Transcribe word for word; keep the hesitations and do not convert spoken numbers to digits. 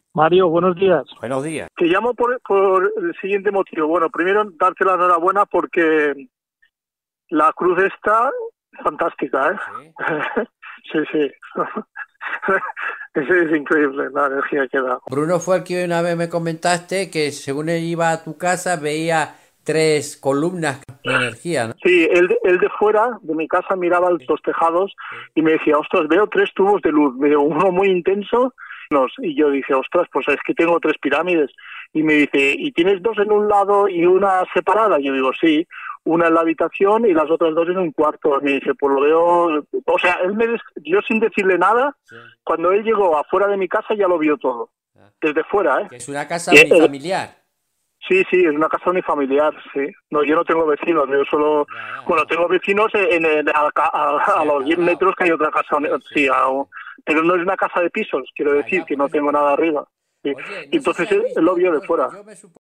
Mario, buenos días. Buenos días. Te llamo por, por el siguiente motivo. Bueno, primero darte la enhorabuena porque la cruz está fantástica, ¿Sí? ¿eh? Sí, sí. Es, es increíble la energía que da. Bruno fue el que una vez me comentaste que según él iba a tu casa veía tres columnas de energía, ¿no? Sí, él, de- él de fuera de mi casa miraba Sí, los tejados sí. y me decía, ostras, veo tres tubos de luz, veo uno muy intenso, nos- y yo dije, ostras, pues es que tengo tres pirámides. Y me dice, ¿y tienes dos en un lado y una separada? Y yo digo, sí, una en la habitación y las otras dos en un cuarto. Y me dice, pues lo veo, o sea, él me des- yo sin decirle nada, Sí. cuando él llegó afuera de mi casa ya lo vio todo, Ah. desde fuera, ¿eh? Que es una casa Y él- unifamiliar. Sí, sí, es una casa unifamiliar, sí. No, yo no tengo vecinos, yo solo, Ya, ya, bueno, ya. tengo vecinos en, en- a, a- Sí, a a los cada diez lado. metros que hay otra casa, Sí, sí, sí, sí, a- sí. pero no es una casa de pisos, quiero Ya, decir, ya, que por no eso, tengo por nada eso. arriba. Sí. Oye, Y no sé si entonces has él, él lo visto, vio de no, fuera. yo me supongo